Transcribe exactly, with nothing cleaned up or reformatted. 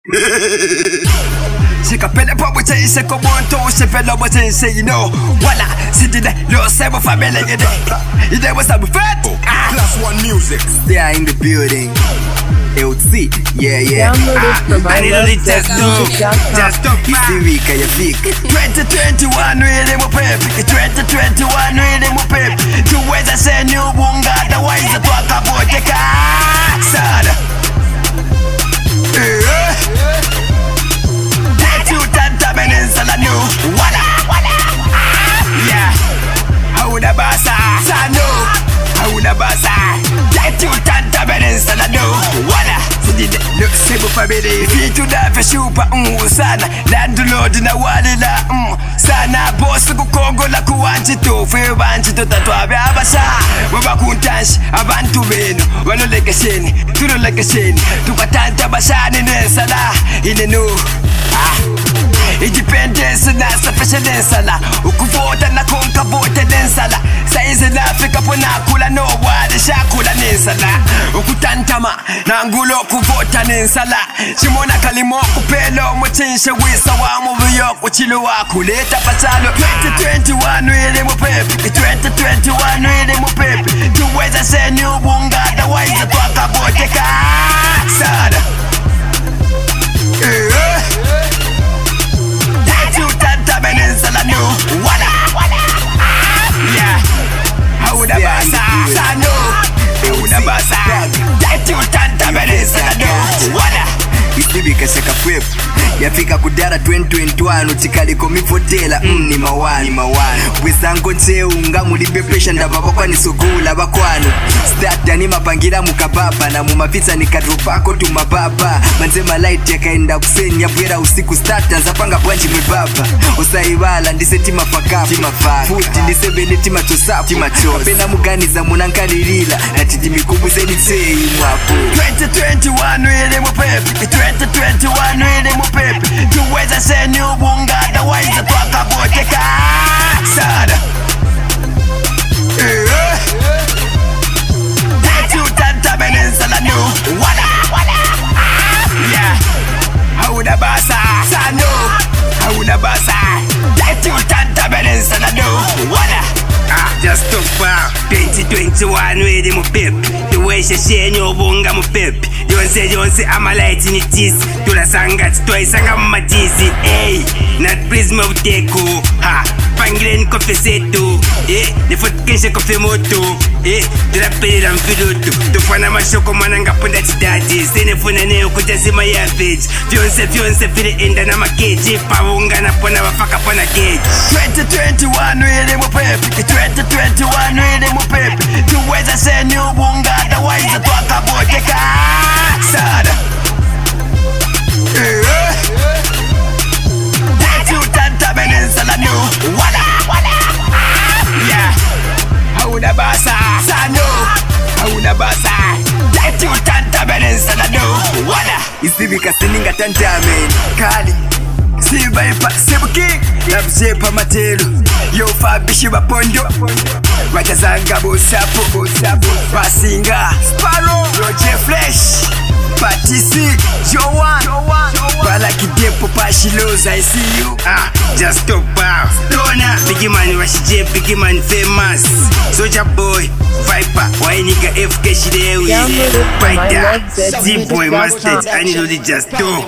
Sikapele pa butse se komonto se pelo butse se you know. Wala sitide lo sebo family gede. Ide was up fat. Class one music. They are in the building. L C, yeah yeah. I need only just do, just do. Isivika ya fika. twenty twenty-one wile mo pep. twenty twenty-one wile mo pep. Tuweza seni ubunga otherwise twakaboteka. Sada. Eh. That you tanta benensala no. Wala wala. Yeah. Hauna basa. Sano. Hauna basa. That you tanta benensala no. Wala. Look simple family. Vitu da feshupa mm sana. Landlord na wale la mm sana. Boss kukongo la kuwanchi to. Fe banchi to tatwa abasa. Waba kuntanshi abantu beno. Wano leke sheni. Tuno leke sheni. Tukatanta basani nesala. Ine no. Ah. Independence na sufficient la. Ukuvota na konka vote densala. Saizi na Afrika pona kula no wale shakula nensala. Ukutantama na ngulo kuvota nensala. Shimona kalimo kupelo mchinshe wisa wa mubiyo kuchilu wa kuleta pasalo. twenty twenty-one wile mupepe. twenty twenty-one wile mupepe. Tuweza seni ubunga otherwise twakaboteka. Sada. Eh. Benensala no. Wala wala. Yeah. Hauna basa. Sano. Hauna basa. That you tanta benensala no. Wala. Isibika seka prep. Yafika kudara twenty twenty-one uchikaliko mifotela mm, ni mawani mawani wisango ncheu nga mulibepesha ndababa kwa nisugula bakwano start yani mapangira mukababa na mumavisa nikatropako tumababa manzema light yakaenda kuseni yapwera usiku start nzapanga bwanji mwebaba usaibala ndise tima fakafu tima faka futi ndise bele tima tosapu tima chose pena muganiza munankalilila na titi mikubu zeni tseyi mwapo twenty twenty-one wile mupepe twenty twenty-one wile mupepe tuweza seni ubunga otherwise twakaboteka. Sada. Eh. That you tanta benensala no. Wala wala. Yeah. Hauna basa. Sano. Hauna basa. That you tanta benensala no. Wala. Ah, just talk about twenty twenty-one with him pep. The way she share your bunga mu pep. Yonse yonse amalight in it is. Tula sanga twice sanga matisi. Hey, not prism of teko. Ha, pangren kofe setu. Eh, the foot keshe kofe moto. Eh, tula pele la mfidutu. Tufana mashoko mananga punda chidati. Sene funa neo kujazima ya page. Fionse fionse fili enda na makeji. Pawunga na pona wafaka pona gauge. twenty twenty-one with him pep. twenty twenty-one wile mupepe. Tuweza seni ubunga otherwise twakaboteka. Sada. Eh. That you tanta benensala no. Wala wala. Yeah. Hauna basa. Sano. Hauna basa. That you tanta benensala no. Wala. Isibika sininga tanta amen. Kali. Siba ipa sebuki. Labzepa matelo. Yo fabishi bapondo. Wajazanga bosapo bosapo. Basinga Sparrow Roger Flesh Patisi Joan Bala kidepo pashiloza I see you. Ah, just stop out. Dona Biggie man washije Biggie man famous. Soja boy Viper Why nigga F K shidewi. Fighter Z-boy mustard I need only just do.